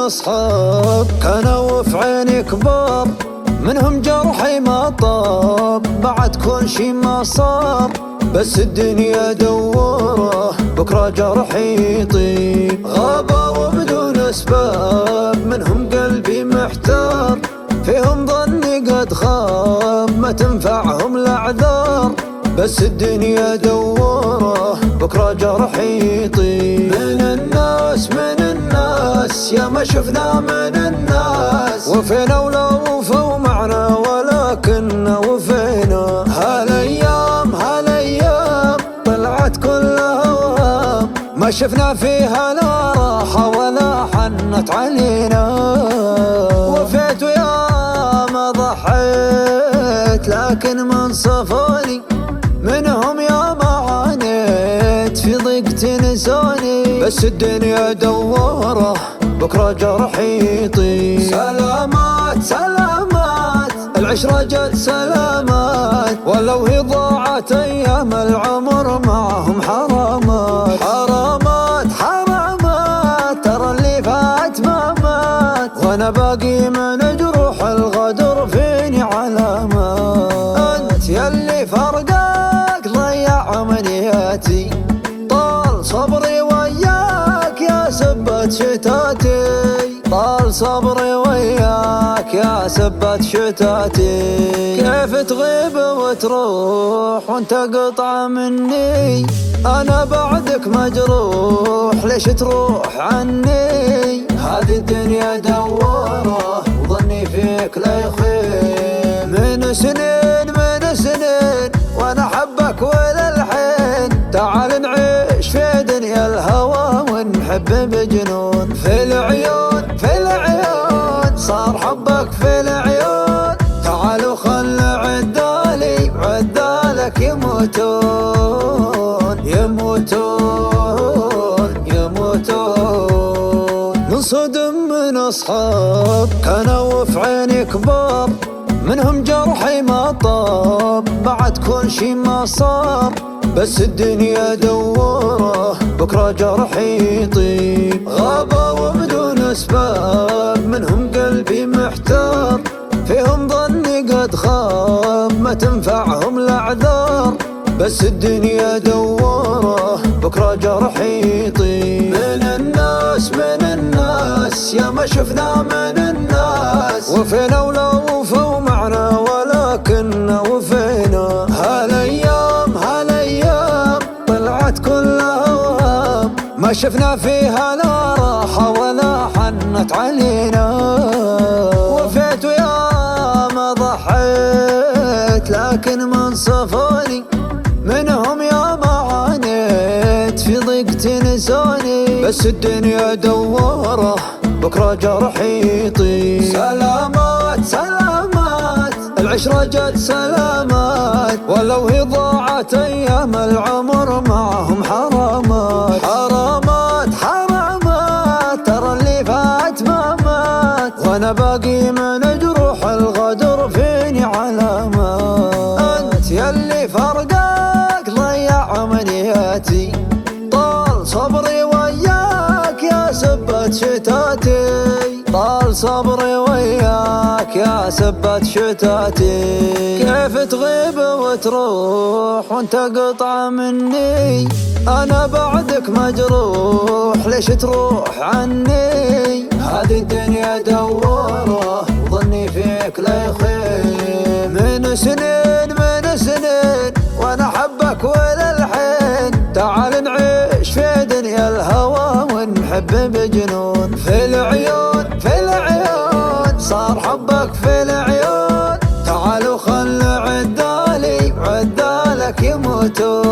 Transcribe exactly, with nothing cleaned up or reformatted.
أصحاب كانوا في عيني كبار، منهم جرحي ما طاب بعد كل شي ما صار، بس الدنيا دوره بكرة جرحي يطيب. غابوا بدون أسباب منهم قلبي محتار، فيهم ظني قد خاب ما تنفعهم الأعذار، بس الدنيا دوره بكرة جرحي يطيب. من الناس من الناس يا ما شفنا من الناس، وفينا ولا وفوا معنا ولكن وفينا. هالايام هالايام طلعت كلها وهام، ما شفنا فيها لا راحة ولا حنت علينا. وفيت ويا ما ضحيت لكن من صفاني، منهم يا ما عانيت في ضيق تنساني، بس الدنيا دوره بكرة جرحي يطيب. سلامات سلامات العشرة جت سلامات، ولو هي ضاعت أيام العمر معهم حرامات. حرامات حرامات ترى اللي فات ما مات، وأنا باقي من جروح الغدر فيني علامات. أنت يلي فرقك ضيع أمنياتي، طال صبري وياك يا سبت شتاتي، طال صبري وياك يا سبت شتاتي. كيف تغيب وتروح وانت قطعة مني، انا بعدك مجروح ليش تروح عني. هذه الدنيا دوره وظني فيك لا يخيب، من سنين من سنين وانا احبك وللحين. تعال نعيش في دنيا الهوى ونحب بجنون، في العيون في العيون صار حبك في العيون. تعالوا خل عدالي عدالك يموتون يموتون يموتون. ننصدم من أصحاب كانوا في عيني كبار، منهم جرحي ما طاب بعد كل شي ما صار، بس الدنيا دوره بكرة جرحي يطيب. غابوا بدون أسباب منهم قلبي محتار، فيهم ظني قد خاب ما تنفعهم الأعذار، بس الدنيا دوره بكرة جرحي يطيب. من الناس من الناس يا ما شفنا من الناس، وفينا ولا وفوا معنا ولكن وفينا. هالايام هالايام طلعت كلها وهام، ما شفنا فيها لا راحة ولا حنت علينا. وفيت ويا ما ضحيت لكن من صفاني، منهم يا ما عانيت في ضيق تنساني، بس الدنيا دوره بكرة جرحي يطيب. سلامات سلامات العشرة جت سلامات، ولو هي ضاعت أيام العمر معهم حرامات. حرامات حرامات ترى اللي فات ما مات، وأنا باقي من جروح الغدر فيني علامات. أنت يلي فرقك ضيع أمنياتي، طال صبري وياك يا سبت شتاتي، طال صبري وياك يا سبت شتاتي. كيف تغيب وتروح وانت قطعة مني، انا بعدك مجروح ليش تروح عني. هذه الدنيا دوره وظني فيك لا يخيب، من سنين من سنين وانا احبك وللحين. تعال نعيش في دنيا الهوى ونحب بجنون، في العيون في العيون صار حبك في العيون. تعالوا خل عدالي عدالك يموتون